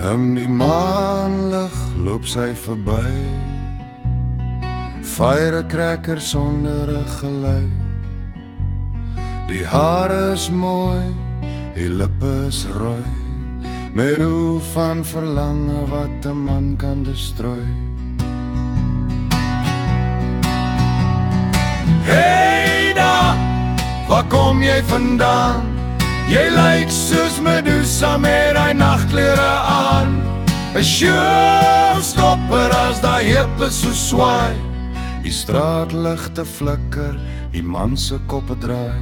In die maanlig loop sy verby, firecracker sonder 'n geluid. Die hare is mooi, die lippe is rooi, met roe van verlange wat 'n man kan destrooi. Hey daar, waar kom jy vandaan? Jy lyk soos Medusa met hy nachtklere aan. 'n Showstopper as daai heupe so swaai. Die straatligte flikker, die man se koppe draai.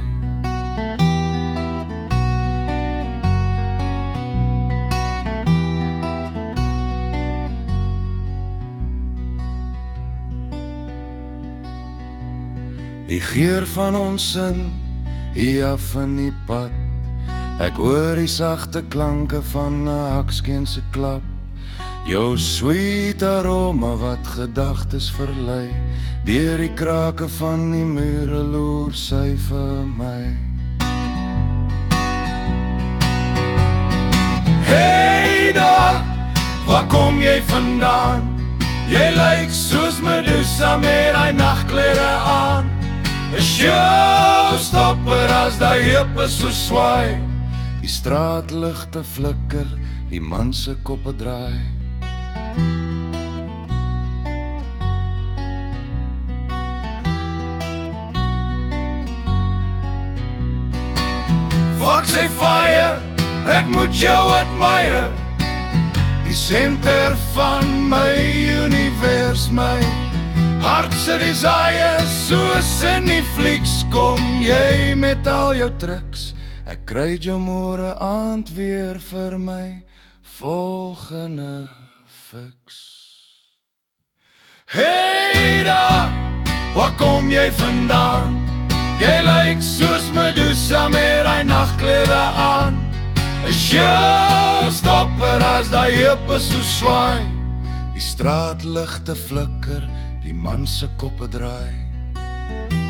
Die geur van ons sin, hier af in die pad. Ek hoor die sagte klanke van 'n hakskeen se klap. Jou sweet aroma wat gedagtes verlei. Deur die krake van die mure loer sy vir my. Hey daar, waar kom jy vandaan? Jy lyk soos Medusa met hy nachtklere aan. 'n Showstopper as daai heupe so swaai. Die straatligte flikker, die man se koppe draai. Fox say fire, ek moet jou admire. Die senter van my univers, my hart se desire, soos in die flieks kom jy met al jou tricks. Ek kry jou môre aand weer vir my volgende fix. Hey daar, waar kom jy vandaan? Jy lyk soos Medusa met hy nachtklere aan. 'n Showstopper as daai heupe so swaai. Die straatligte flikker, die man se koppe draai.